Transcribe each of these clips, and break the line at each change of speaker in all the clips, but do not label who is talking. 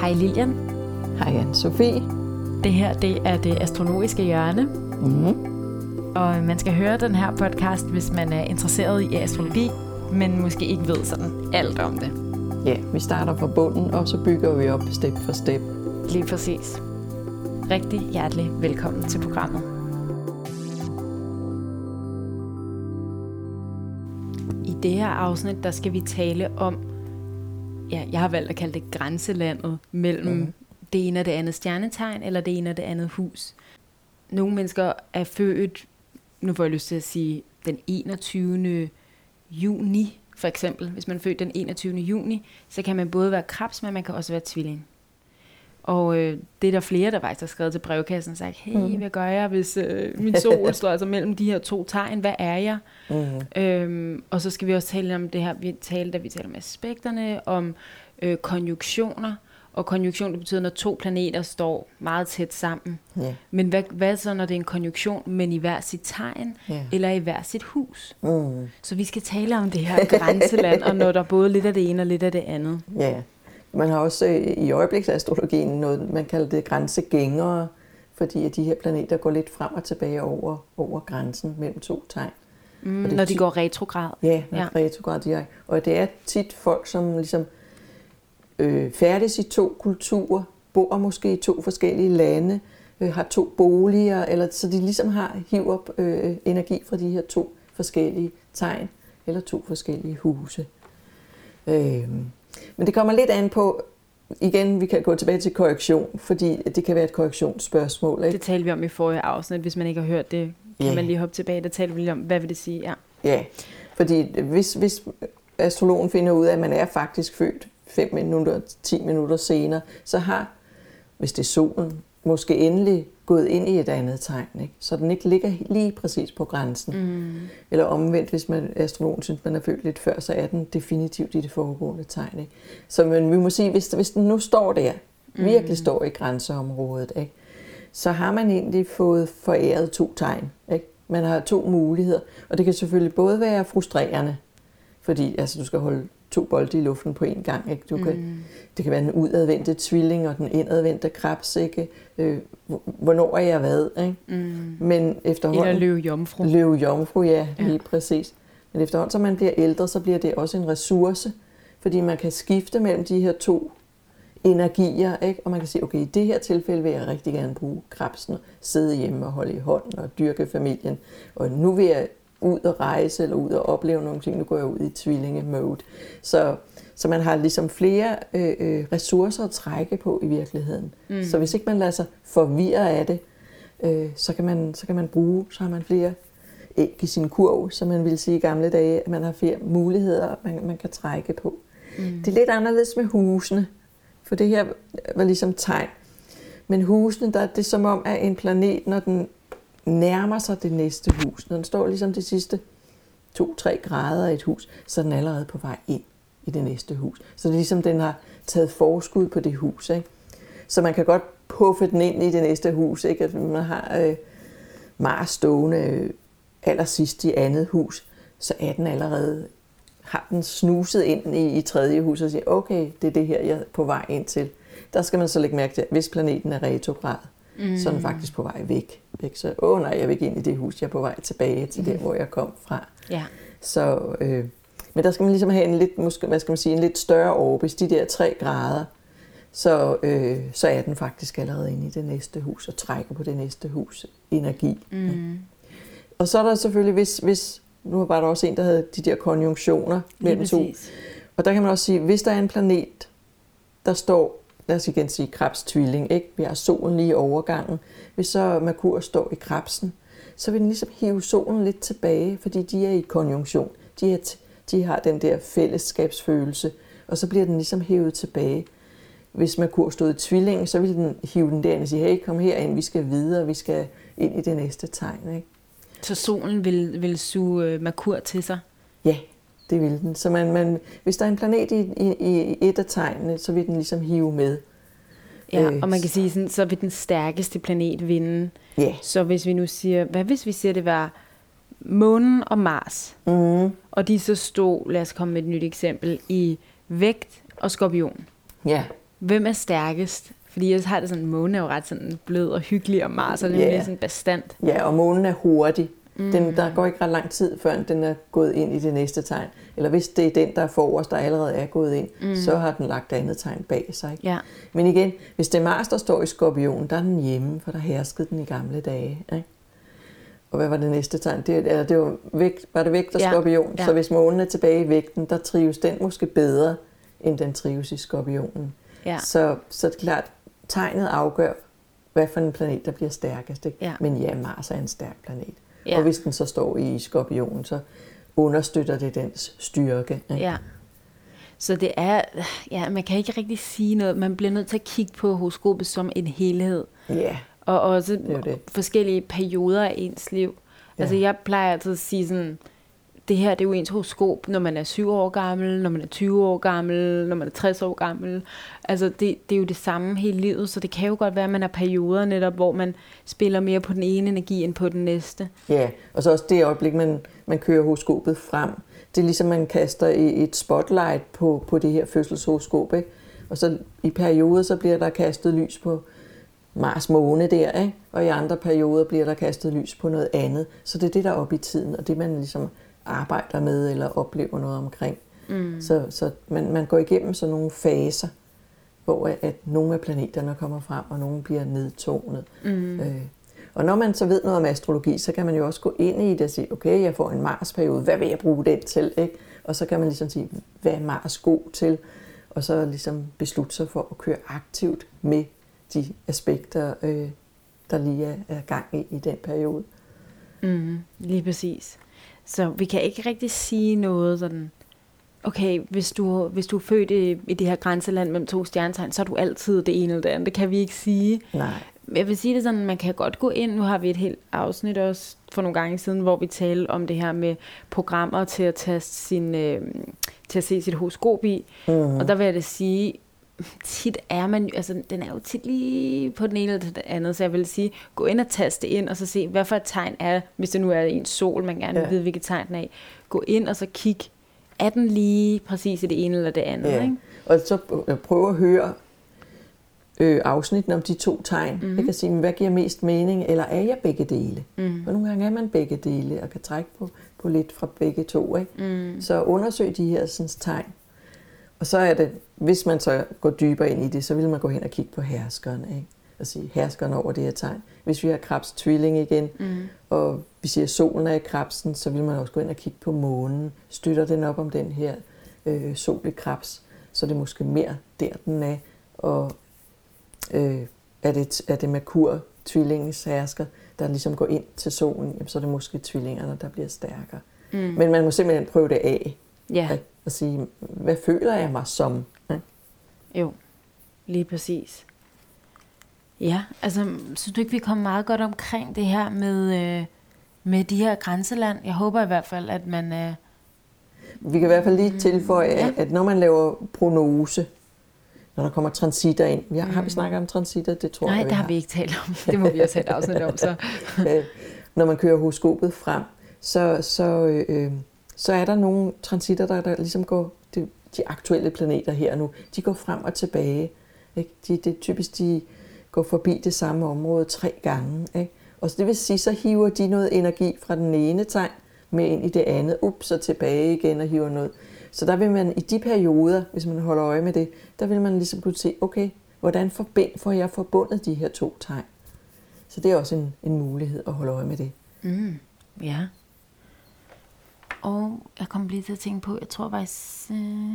Hej Lilian.
Hej Anne-Sophie.
Det her, det er det astrologiske hjørne. Og man skal høre den her podcast, hvis man er interesseret i astrologi, men måske ikke ved sådan alt om det.
Ja, vi starter fra bunden, og så bygger vi op step for step.
Lige præcis. Rigtig hjertelig velkommen til programmet. I det her afsnit, der skal vi tale om, jeg har valgt at kalde det grænselandet mellem det ene og det andet stjernetegn, eller det ene og det andet hus. Nogle mennesker er født, nu får jeg lyst til at sige, den 21. juni, for eksempel. Hvis man er født den 21. juni, så kan man både være krebs, men man kan også være tvilling. Og det er der flere, der faktisk har skrevet til brevkassen og sagt, hey, hvad gør jeg, hvis min sol står altså mellem de her to tegn? Hvad er jeg? Og så skal vi også tale om det her, vi taler om aspekterne, om konjunktioner. Og konjunktion, det betyder, når to planeter står meget tæt sammen. Yeah. Men hvad så, når det er en konjunktion, men i hver sit tegn, eller i hver sit hus? Så vi skal tale om det her grænseland, og når der er både lidt af det ene og lidt af det andet.
Ja, yeah. Man har også i øjebliksastrologien noget, man kalder det grænsegængere, fordi at de her planeter går lidt frem og tilbage over grænsen mellem to tegn.
Når de går retrograd.
Ja, retrograd direkte. Og det er tit folk, som ligesom færdes i to kulturer, bor måske i to forskellige lande, har to boliger, eller så de ligesom hiver energi fra de her to forskellige tegn, eller to forskellige huse. Men det kommer lidt an på, igen, vi kan gå tilbage til korrektion, fordi det kan være et korrektionsspørgsmål. Ikke?
Det talte vi om i forrige afsnit, hvis man ikke har hørt det, kan man lige hoppe tilbage, der talte vi lige om, hvad vil det sige?
Ja, fordi hvis astrologen finder ud af, at man er faktisk født 5 minutter, 10 minutter senere, så har, hvis det er solen, måske endelig gået ind i et andet tegn, ikke? Så den ikke ligger lige præcis på grænsen. Eller omvendt, hvis astrologen synes, man er født lidt før, så er den definitivt i det foregående tegn. Ikke? Så vi må sige, hvis den nu står der, virkelig står i grænseområdet, ikke? Så har man egentlig fået foræret 2 tegn. Ikke? Man har 2 muligheder, og det kan selvfølgelig både være frustrerende, fordi altså, du skal holde 2 bolde i luften på en gang. Ikke? Det kan være den udadvendte tvilling og den indadvendte krebs. Ikke? Hvornår er jeg hvad? Ikke? Men efterhånden,
eller løvejomfru.
Løvejomfru, ja, lige præcis. Men efterhånden, som man bliver ældre, så bliver det også en ressource, fordi man kan skifte mellem de her 2 energier, ikke? Og man kan sige, okay, i det her tilfælde vil jeg rigtig gerne bruge krebsen, sidde hjemme og holde i hånden og dyrke familien, og nu vil jeg ud og rejse eller ud og opleve nogle ting. Nu går jeg ud i tvillinge-mode. Så man har ligesom flere ressourcer at trække på i virkeligheden. Så hvis ikke man lader sig forvirre af det, så kan man bruge, så har man flere æg i sin kurv, som man ville sige i gamle dage, at man har flere muligheder, man kan trække på. Det er lidt anderledes med husene, for det her var ligesom tegn. Men husene, der er det som om, at en planet, når den nærmer sig det næste hus. Når den står ligesom de sidste 2-3 grader i et hus, så er den allerede på vej ind i det næste hus. Så det er ligesom, den har taget forskud på det hus. Ikke? Så man kan godt puffe den ind i det næste hus. Ikke? At man har Mars stående allersidst i andet hus, så er den allerede, har den snuset ind i tredje hus og siger, okay, det er det her, jeg er på vej ind til. Der skal man så lægge mærke til, at hvis planeten er retrograd, så er den faktisk på vej væk. Så nej, jeg vil ikke ind i det hus, jeg er på vej tilbage til der, hvor jeg kom fra.
Ja.
Så, men der skal man ligesom have en lidt, måske, hvad skal man sige, en lidt større orbis, de der 3 grader, så er den faktisk allerede inde i det næste hus og trækker på det næste hus energi. Ja. Og så er der selvfølgelig, hvis nu var der også en, der havde de der konjunktioner mellem 2. Og der kan man også sige, hvis der er en planet, der står, lad os igen sige krebs-tvilling, ikke? Vi har solen lige i overgangen. Hvis så Merkur står i krebsen, så vil den ligesom hive solen lidt tilbage, fordi de er i konjunktion. De har den der fællesskabsfølelse, og så bliver den ligesom hævet tilbage. Hvis Merkur stod i tvillingen, så vil den hive den derind og sige, hey, kom herind, vi skal videre, vi skal ind i det næste tegn. Ikke?
Så solen vil suge Merkur til sig?
Ja, det vil den. Så hvis der er en planet i et af tegnene, så vil den ligesom hive med.
Ja, og man kan sige sådan, så vil den stærkeste planet vinde.
Yeah.
Så hvis vi nu siger, hvad hvis vi siger, det var Månen og Mars, og de så stod, lad os komme med et nyt eksempel, i Vægt og Skorpion.
Ja.
Hvem er stærkest? Fordi jeg har det sådan, månen er jo ret sådan blød og hyggelig, og Mars er mere sådan bastant.
Ja, og månen er hurtig. Der går ikke ret lang tid, før den er gået ind i det næste tegn. Eller hvis det er den, der er forrest, der allerede er gået ind, så har den lagt andet tegn bag sig. Ikke?
Ja.
Men igen, hvis det er Mars, der står i Skorpionen, der er den hjemme, for der herskede den i gamle dage. Ikke? Og hvad var det næste tegn? Det var det vægt og Skorpion. Ja. Så hvis månen er tilbage i vægten, der trives den måske bedre, end den trives i Skorpionen. Ja. Så det er klart, tegnet afgør, hvad for en planet, der bliver stærkest. Ikke? Ja. Men ja, Mars er en stærk planet. Ja. Og hvis den så står i Skorpionen, så understøtter det dens styrke. Ikke?
Ja. Så det er, man kan ikke rigtig sige noget. Man bliver nødt til at kigge på horoskopet som en helhed.
Ja.
Og også forskellige perioder af ens liv. Ja. Altså jeg plejer altid at sige sådan, det her det er jo ens horoskop, når man er 7 år gammel, når man er 20 år gammel, når man er 60 år gammel. Altså det er jo det samme hele livet, så det kan jo godt være, at man har perioder netop, hvor man spiller mere på den ene energi end på den næste. Ja,
og så også det øjeblik, man kører horoskopet frem. Det er ligesom, man kaster et spotlight på det her fødselshoroskop, ikke? Og så i perioder, så bliver der kastet lys på Mars måne der, ikke? Og i andre perioder bliver der kastet lys på noget andet. Så det er det, der er oppe i tiden, og det man ligesom arbejder med eller oplever noget omkring. Så man går igennem sådan nogle faser, hvor at nogle af planeterne kommer frem, og nogle bliver nedtonet. Og når man så ved noget om astrologi, så kan man jo også gå ind i det og sige, okay, jeg får en Mars-periode, hvad vil jeg bruge den til? Ikke? Og så kan man ligesom sige, hvad er Mars god til? Og så ligesom beslutte sig for at køre aktivt med de aspekter, der lige er gang i den periode.
Lige præcis. Så vi kan ikke rigtig sige noget sådan, okay, hvis du er født i det her grænseland mellem 2 stjernetegn, så er du altid det ene eller det andet. Det kan vi ikke sige.
Nej.
Jeg vil sige det sådan, man kan godt gå ind, nu har vi et helt afsnit også for nogle gange siden, hvor vi talte om det her med programmer til at til at se sit horoskop i. Og der vil jeg da sige, tit er man, altså den er jo tit lige på den ene eller det andet, så jeg vil sige, gå ind og taste ind, og så se, hvad for et tegn er, hvis det nu er en sol, man gerne vil vide, hvilket tegn den er i. Gå ind og så kig, er den lige præcis i det ene eller det andet, ikke?
Og så prøve at høre afsnitten om de 2 tegn. Jeg kan sige, hvad giver mest mening, eller er jeg begge dele? For nogle gange er man begge dele, og kan trække på lidt fra begge 2, ikke? Så undersøg de her sådan, tegn. Og så er det, hvis man så går dybere ind i det, så vil man gå hen og kigge på herskeren, ikke? Og sige, herskeren over det her tegn. Hvis vi har Krebs tvilling igen, og vi siger, at solen er i Krebsen, så vil man også gå ind og kigge på månen. Støtter den op om den her sol i Krebs, så det er måske mere der, den er. Og er det Merkur, tvillingens hersker, der ligesom går ind til solen, jamen, så er det måske tvillingerne, der bliver stærkere. Men man må simpelthen prøve det af.
Ja.
Og sige, hvad føler jeg mig som? Ja?
Jo, lige præcis. Ja, altså, synes du ikke, vi kommer meget godt omkring det her med de her grænseland? Jeg håber i hvert fald, at man...
Vi kan i hvert fald lige tilføje, at når man laver prognose, når der kommer transitter ind. Har vi snakket om transitter? Det tror jeg,
Nej, det har vi ikke talt om. Det må vi også have et afsnit om. Så.
Når man kører horoskopet frem, så er der nogle transitter, der ligesom går, de aktuelle planeter her nu, de går frem og tilbage. Ikke? Det er typisk, de går forbi det samme område 3 gange. Ikke? Og så det vil sige, så hiver de noget energi fra den ene tegn med ind i det andet, så tilbage igen og hiver noget. Så der vil man i de perioder, hvis man holder øje med det, der vil man ligesom kunne se, okay, hvordan får jeg forbundet de her 2 tegn? Så det er også en mulighed at holde øje med det.
Ja. Og jeg kom lige til at tænke på, jeg tror faktisk...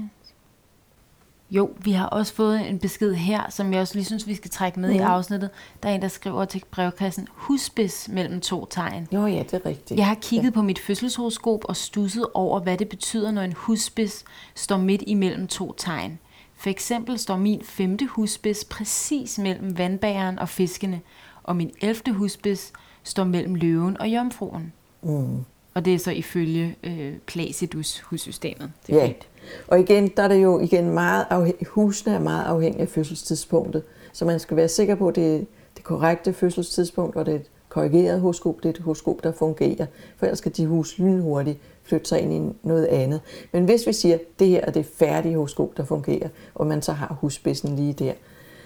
Jo, vi har også fået en besked her, som jeg også lige synes, vi skal trække med i afsnittet. Der er en, der skriver til brevkassen, husspids mellem 2 tegn.
Jo, ja, det er rigtigt.
Jeg har kigget på mit fødselshoroskop og studset over, hvad det betyder, når en husspids står midt imellem 2 tegn. For eksempel står min 5. husspids præcis mellem vandbæreren og fiskene, og min 11. husspids står mellem løven og jomfruen. Og det er så ifølge Placidus hussystemet. Det er fint.
Og igen, der er det jo husene er meget afhængige af fødselstidspunktet. Så man skal være sikker på, at det er det korrekte fødselstidspunkt, og det er et korrigeret horoskop, det er et horoskop, der fungerer. For ellers skal de huse lynhurtigt flytte sig ind i noget andet. Men hvis vi siger, at det her er det færdige horoskop, der fungerer, og man så har husspidsen lige der,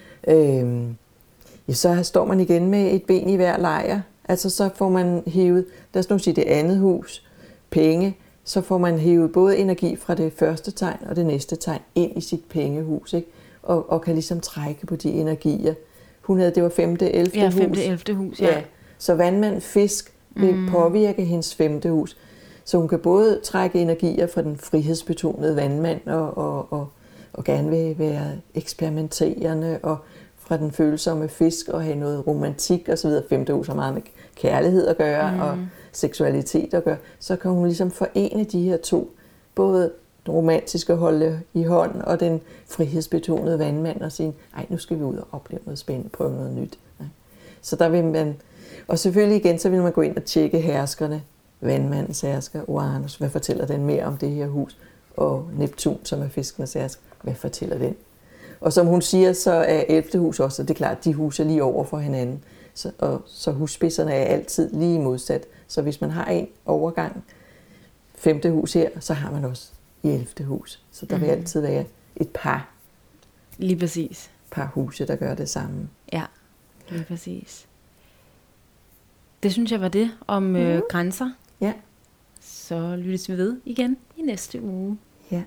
så står man igen med et ben i hver lejr. Altså så får man hævet, lad os nu sige det andet hus, penge, så får man hævet både energi fra det første tegn og det næste tegn ind i sit pengehus, ikke? Og kan ligesom trække på de energier. Hun havde, det var 5. 11. hus.
Ja, 5. 11. hus, ja.
Så vandmand, fisk vil påvirke hendes 5. hus. Så hun kan både trække energier fra den frihedsbetonede vandmand og gerne vil være eksperimenterende, og fra den følsomme fisk og have noget romantik og så videre. 5. hus har meget med kærlighed at gøre og seksualitet at gøre. Så kan hun ligesom forene de her to, både den romantiske holde i hånden og den frihedsbetonede vandmand og sige, ej, nu skal vi ud og opleve noget spændende, prøve noget nyt. Så der vil man, og selvfølgelig igen, så vil man gå ind og tjekke herskerne, vandmandens hersker, Uranus, hvad fortæller den mere om det her hus, og Neptun, som er fiskenes hersker, hvad fortæller den? Og som hun siger, så er 11. hus også, og det er klart, de huse er lige over for hinanden, så husspidserne er altid lige modsat. Så hvis man har en overgang, 5. hus her, så har man også i 11. hus. Så der vil altid være et par.
Lige præcis.
Par huse, der gør det samme.
Ja, lige præcis. Det synes jeg var det om grænser.
Ja.
Så lyttes vi ved igen i næste uge.
Ja.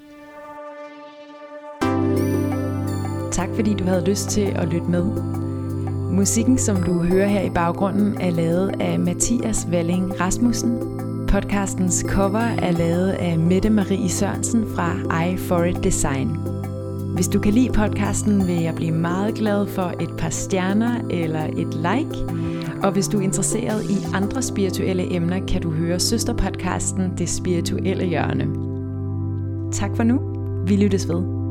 Tak fordi du havde lyst til at lytte med. Musikken, som du hører her i baggrunden, er lavet af Mathias Walling Rasmussen. Podcastens cover er lavet af Mette Marie Sørensen fra I For It Design. Hvis du kan lide podcasten, vil jeg blive meget glad for et par stjerner eller et like. Og hvis du er interesseret i andre spirituelle emner, kan du høre søsterpodcasten Det Spirituelle Hjørne. Tak for nu. Vi lyttes ved.